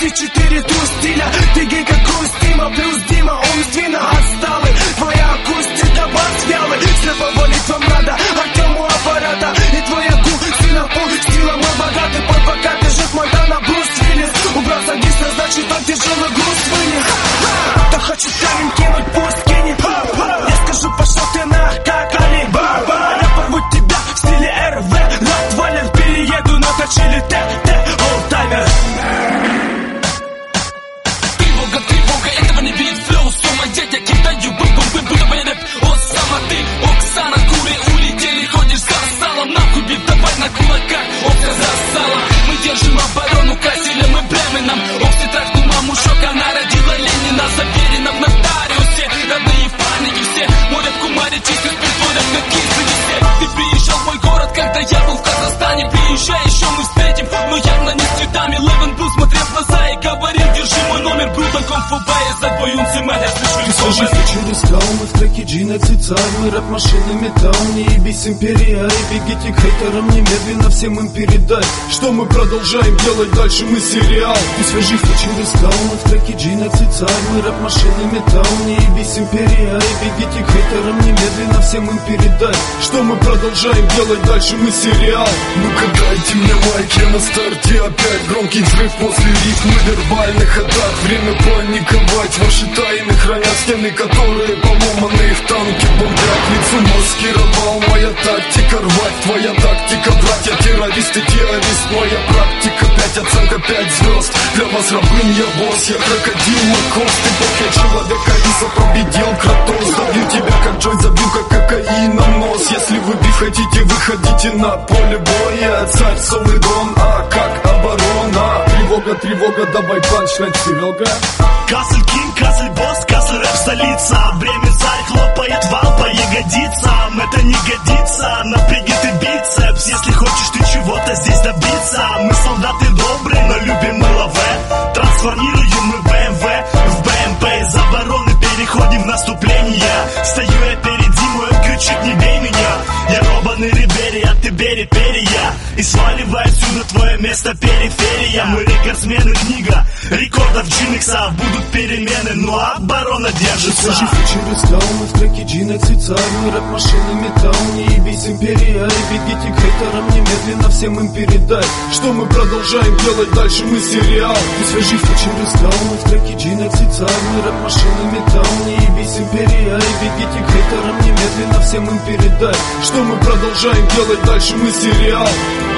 ты 4 трус стиля. Ты гей как Дима, плюс Дима, он Двина. Отсталый, твоя акустика бас вялый. Слепо валит вам рада, Артему аппарата. И твоя густина, пол стила мой богатый. Под пока бежит Мальдана, Брус Виллис. Убрал садиста, значит он тяжелый груз вынес. Кто хочет камень кинуть, пусть кинет. Я скажу, пошел ты на как Алибаба. Я порву тебя в стиле РВ. Ротвейлер, перееду на точили ТТ. Олдтаймер. Тревога, этого не видит флоу. С ума я кидаю, бум-бум-бум, будто бы рэп. Осама, ты, Оксана, кури улетели. Ходишь за салом, нахуй бит, давай на кулаках. Овка засала, мы держим оборону. Красили мы Бременом. Овси трахну маму, шок, она родила Ленина. Заверена в нотариусе, родные паники все. Морят кумари, чистят, притворят на кисыне все. Ты приезжал в мой город, когда я был в Казахстане. Приезжай, еще мы встретим, но явно не с цветами. Левен был, смотрел в глаза и говорил: держи мой номер, Брутан Конфубая, за твою цемеля, слышишь? Через мы в треке G мы рэп машины металл. Не ебись, империя, и бегите к хейтерам немедленно, всем им передай, что мы продолжаем делать дальше, мы сериал. Ты свежий через мы в треке G мы рэп машины металл. Не ебись, империя, и бегите к хейтерам немедленно, всем им передай, что мы продолжаем делать дальше, мы сериал. Ну-ка дайте мне майк, я на старте опять. Громкий взрыв после рифмы вербальных атак. Время паниковать, ваши тайны хранят стены, которые поломаны, их танки бомбят. Лицо маскировал, моя тактика рвать. Твоя тактика, братья, террористы, террорист. Моя практика, 5 оценка, 5 звезд. Для вас рабынь, я босс, я крокодил Лакост. Ты бог, я человека, Иса победил Кратос. Забью тебя, как Джой, забью, как кокаином нос. Если вы биф хотите, выходите на поле боя. Царь Солы Дон, а как оборона? Тревога, тревога, давай панчлайн, Серега. Кассель Кинг, Кассель Босс, Кассель Рэп столица. Бремен царь хлопает вал по ягодицам. Это не годится, напряги ты бицепс. Если хочешь ты чего-то здесь добиться. Мы солдаты добрые, но любим мы лаве. Трансформируем мы БМВ в БМП. Из обороны переходим в наступление. Стою я впереди, мой кричит: не бей меня. Я робаный Рибери, а ты бери перья. И сваливай отсюда, твое место периферия. Мы рекордсмены, книга рекордов Джинекса. Будут перемены, но оборона держится. Через мы в треке G мы рэп машины металл. Не ебись, империя, и бегите к хейтерам немедленно, всем им передай, что мы продолжаем делать дальше, мы сериал. Ты свежий через мы в треке G мы рэп машины металл. Не ебись, империя, и бегите к хейтерам немедленно, всем им передай, что мы продолжаем делать дальше, мы сериал.